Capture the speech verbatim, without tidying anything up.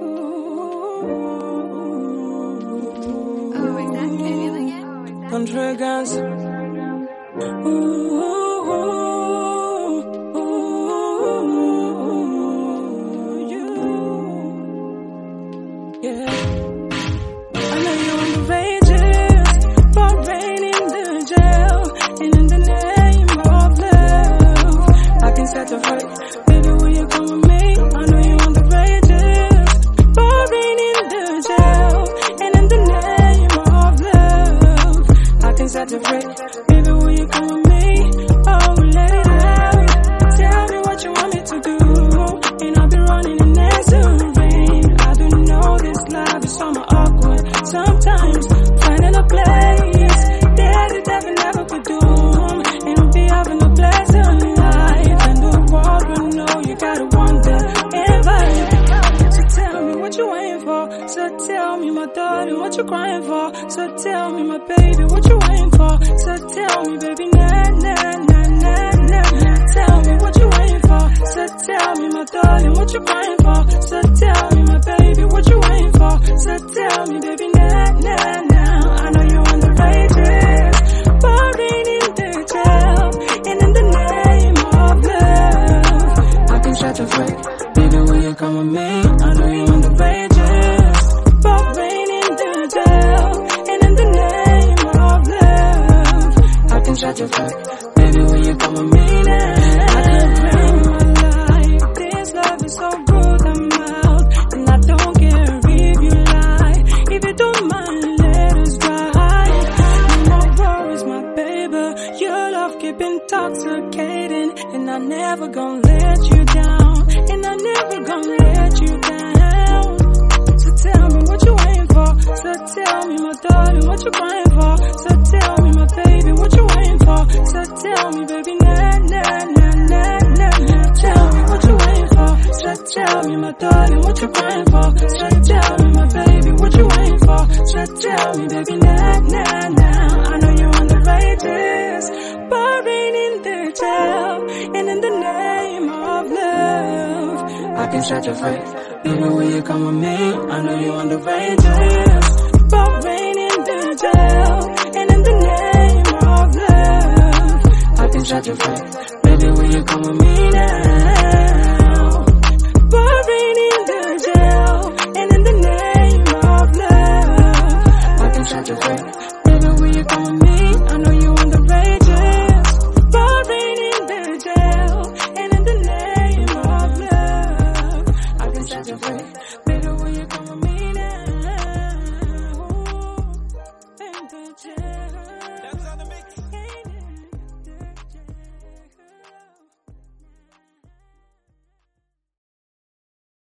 Oh, is that feeling it? Country guns. Ooh, ooh, ooh, ooh, you. Yeah. I know you're on the rages, but rain in the jail, and in the name of love, I can set the fight. Baby, will you come with me? I know you're on the rages, but rain in the jail, and in the name of love, I can set the fight. Baby, will you come with me? Oh, lady, tell me what you want me to do, and I'll be running in the rain. I do know this love is somewhat awkward sometimes, finding a place there the devil never could do, and we'll be having a pleasant life, and the world will know you gotta wonder if I. So tell me what you waiting for, so tell me my darling what you crying for, so tell me my baby what you waiting for, so tell me baby nah nah nah nah nah, tell me what you waiting for, so tell me my darling what you crying for, so tell me my baby what you waiting for, so tell me baby nah nah nah. I know you're on the rages, but rain in the jail, and in the name of love, I can shut your fake. Baby, will you come with me? I know you're on the rages, but rain in the jail, and in the name of love, I can shut your fake. Baby, will you come with me now? I could bring my life. This love is so good, I'm out, and I don't care if you lie. If you don't mind, let us ride. No more worries, my baby. Your love keep intoxicating, and I never gonna let you down, and I never gonna let you down. So tell me what you waiting for, so tell me my darling what you crying for, so tell me my baby what you waiting for, so tell me baby nah nah nah nah nah, tell me what you waiting for, so tell me my darling what you crying for, so tell me my baby what you waiting for, so tell me baby nah nah nah. I know you're on the rages, but rain in the jail, and in the name of love, I can shut your face. Baby, will you come with me? I know you're on the rages, but rain in the jail, and in the name of love, I can shut your face. Baby, will you come with me now?